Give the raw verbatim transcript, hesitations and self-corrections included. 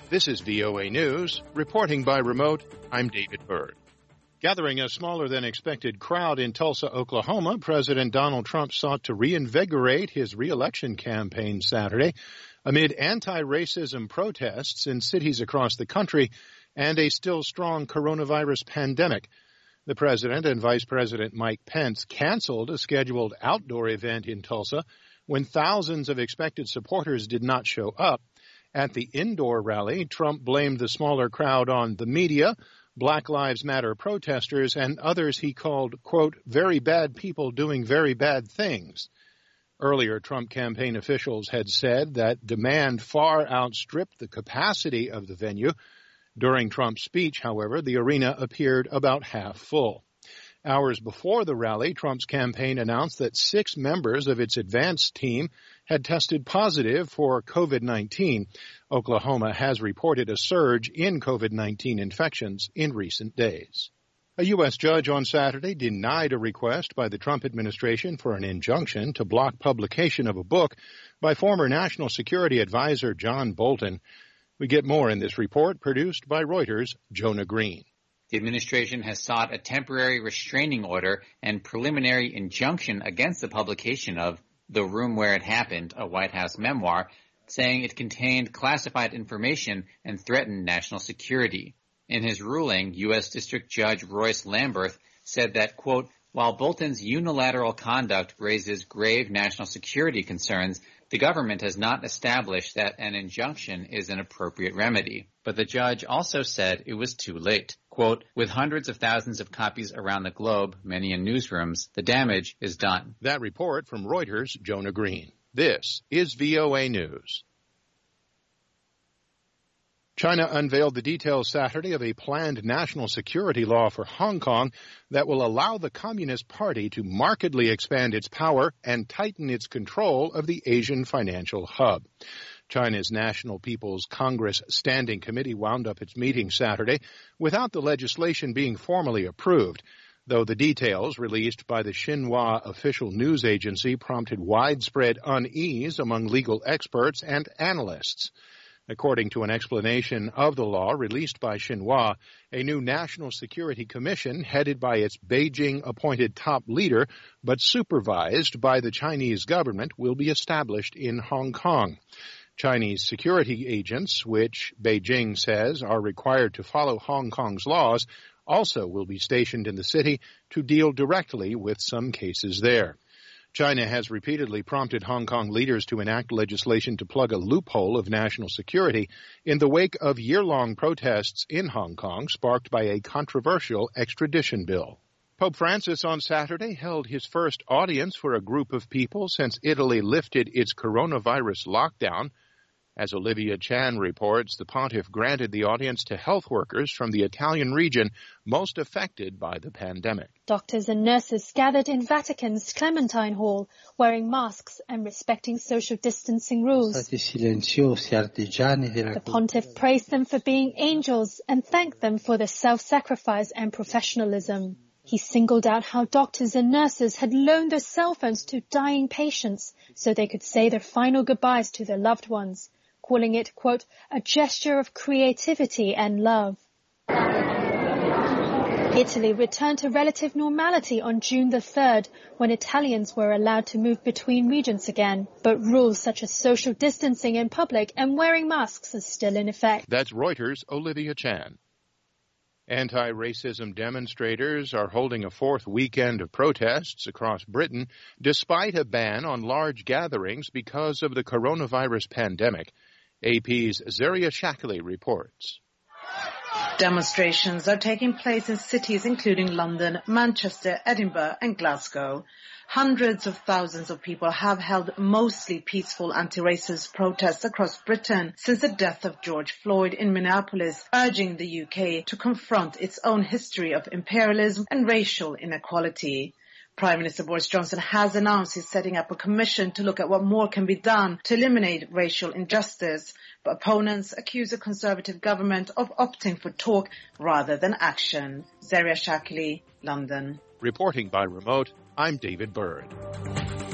This is V O A News. Reporting by remote, I'm David Byrd. Gathering a smaller than expected crowd in Tulsa, Oklahoma, President Donald Trump sought to reinvigorate his re-election campaign Saturday amid anti-racism protests in cities across the country and a still strong coronavirus pandemic. The president and Vice President Mike Pence canceled a scheduled outdoor event in Tulsa when thousands of expected supporters did not show up. At the indoor rally, Trump blamed the smaller crowd on the media, Black Lives Matter protesters, and others he called, quote, very bad people doing very bad things. Earlier, Trump campaign officials had said that demand far outstripped the capacity of the venue. During Trump's speech, however, the arena appeared about half full. Hours before the rally, Trump's campaign announced that six members of its advance team had tested positive for COVID nineteen. Oklahoma has reported a surge in COVID nineteen infections in recent days. A U S judge on Saturday denied a request by the Trump administration for an injunction to block publication of a book by former National Security Advisor John Bolton. We get more in this report produced by Reuters' Jonah Green. The administration has sought a temporary restraining order and preliminary injunction against the publication of The Room Where It Happened, a White House memoir, saying it contained classified information and threatened national security. In his ruling, U S District Judge Royce Lamberth said that, quote, while Bolton's unilateral conduct raises grave national security concerns, the government has not established that an injunction is an appropriate remedy. But the judge also said it was too late. Quote, with hundreds of thousands of copies around the globe, many in newsrooms, the damage is done. That report from Reuters' Jonah Green. This is V O A News. China unveiled the details Saturday of a planned national security law for Hong Kong that will allow the Communist Party to markedly expand its power and tighten its control of the Asian financial hub. China's National People's Congress Standing Committee wound up its meeting Saturday without the legislation being formally approved, though the details released by the Xinhua official news agency prompted widespread unease among legal experts and analysts. According to an explanation of the law released by Xinhua, a new national security commission headed by its Beijing-appointed top leader but supervised by the Chinese government will be established in Hong Kong. Chinese security agents, which Beijing says are required to follow Hong Kong's laws, also will be stationed in the city to deal directly with some cases there. China has repeatedly prompted Hong Kong leaders to enact legislation to plug a loophole of national security in the wake of year-long protests in Hong Kong sparked by a controversial extradition bill. Pope Francis on Saturday held his first audience for a group of people since Italy lifted its coronavirus lockdown. As Olivia Chan reports, the pontiff granted the audience to health workers from the Italian region most affected by the pandemic. Doctors and nurses gathered in Vatican's Clementine Hall, wearing masks and respecting social distancing rules. The pontiff praised them for being angels and thanked them for their self-sacrifice and professionalism. He singled out how doctors and nurses had loaned their cell phones to dying patients so they could say their final goodbyes to their loved ones, calling it, quote, a gesture of creativity and love. Italy returned to relative normality on June the third, when Italians were allowed to move between regions again. But rules such as social distancing in public and wearing masks are still in effect. That's Reuters' Olivia Chan. Anti-racism demonstrators are holding a fourth weekend of protests across Britain, despite a ban on large gatherings because of the coronavirus pandemic. A P's Zaria Shackley reports. Demonstrations are taking place in cities including London, Manchester, Edinburgh and Glasgow. Hundreds of thousands of people have held mostly peaceful anti-racist protests across Britain since the death of George Floyd in Minneapolis, urging the U K to confront its own history of imperialism and racial inequality. Prime Minister Boris Johnson has announced he's setting up a commission to look at what more can be done to eliminate racial injustice, but opponents accuse the Conservative government of opting for talk rather than action. Zaria Shackley, London. Reporting by remote, I'm David Byrd.